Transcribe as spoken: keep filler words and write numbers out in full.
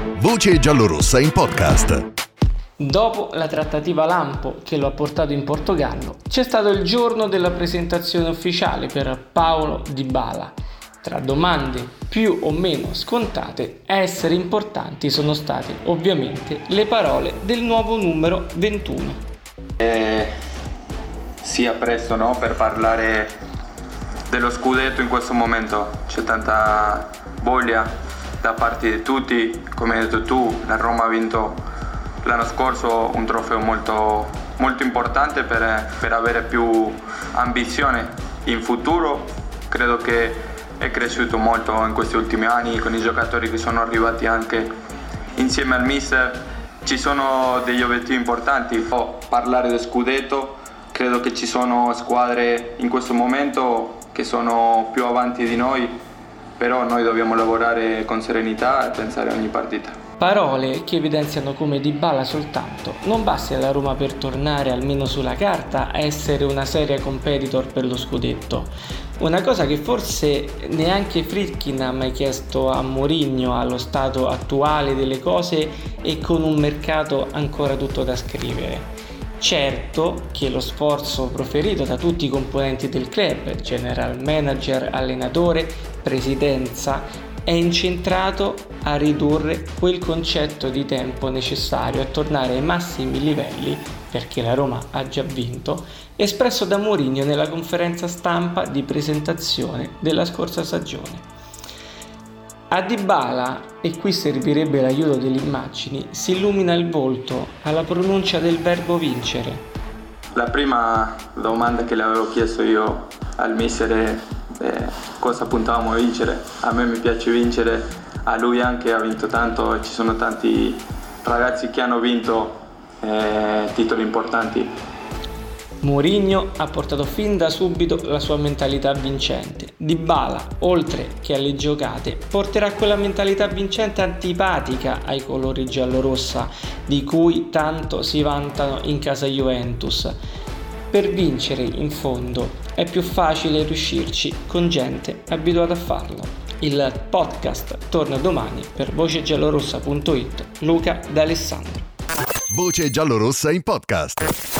Voce giallorossa in podcast. Dopo la trattativa lampo che lo ha portato in Portogallo, c'è stato il giorno della presentazione ufficiale per Paulo Dybala. Tra domande più o meno scontate, a essere importanti sono state ovviamente le parole del nuovo numero ventuno. Eh, sia presto, no, per parlare dello scudetto in questo momento. C'è tanta voglia da parte di tutti. Come hai detto tu, la Roma ha vinto l'anno scorso un trofeo molto, molto importante per, per avere più ambizione in futuro. Credo che è cresciuto molto in questi ultimi anni con i giocatori che sono arrivati anche insieme al mister. Ci sono degli obiettivi importanti. Oh, parlare del scudetto, credo che ci sono squadre in questo momento che sono più avanti di noi, però noi dobbiamo lavorare con serenità e pensare a ogni partita. Parole che evidenziano come Dybala soltanto non basti alla Roma per tornare almeno sulla carta a essere una seria competitor per lo scudetto. Una cosa che forse neanche Friedkin ha mai chiesto a Mourinho allo stato attuale delle cose e con un mercato ancora tutto da scrivere. Certo che lo sforzo proferito da tutti i componenti del club, general manager, allenatore, presidenza, è incentrato a ridurre quel concetto di tempo necessario a tornare ai massimi livelli, perché la Roma ha già vinto, espresso da Mourinho nella conferenza stampa di presentazione della scorsa stagione. A Dybala, e qui servirebbe l'aiuto delle immagini, si illumina il volto alla pronuncia del verbo vincere. La prima domanda che le avevo chiesto io al mister è eh, cosa puntavamo a vincere. A me mi piace vincere, a lui anche, ha vinto tanto, ci sono tanti ragazzi che hanno vinto eh, titoli importanti. Mourinho ha portato fin da subito la sua mentalità vincente. Dybala, oltre che alle giocate, porterà quella mentalità vincente antipatica ai colori giallorossa, di cui tanto si vantano in casa Juventus. Per vincere, in fondo, è più facile riuscirci con gente abituata a farlo. Il podcast torna domani per voce giallorossa punto it. Luca D'Alessandro. Voce giallorossa in podcast.